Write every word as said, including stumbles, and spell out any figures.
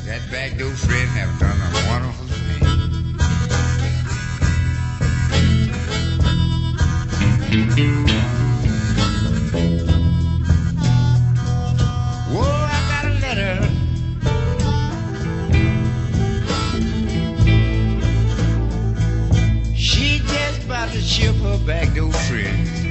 That back door friend have done a wonderful thing. Whoa, I got a letter. She just about to ship her back door friend.